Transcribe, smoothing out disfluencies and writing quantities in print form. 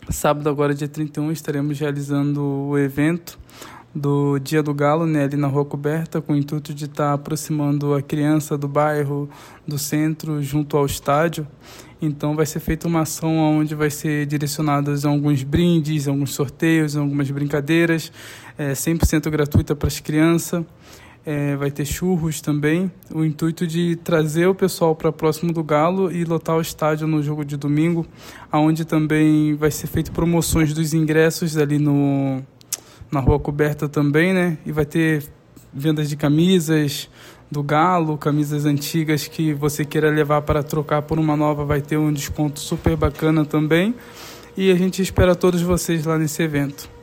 Sábado, agora dia 31, estaremos realizando o evento do Dia do Galo, né, ali na Rua Coberta, com o intuito de estar aproximando a criança do bairro, do centro, junto ao estádio. Então vai ser feita uma ação onde vai ser direcionadas a alguns brindes, alguns sorteios, algumas brincadeiras, 100% gratuita para as crianças. Vai ter churros também, o intuito de trazer o pessoal para próximo do Galo e lotar o estádio no jogo de domingo, onde também vai ser feito promoções dos ingressos ali na Rua Coberta também, né? E vai ter vendas de camisas do Galo, camisas antigas que você queira levar para trocar por uma nova, vai ter um desconto super bacana também. E a gente espera todos vocês lá nesse evento.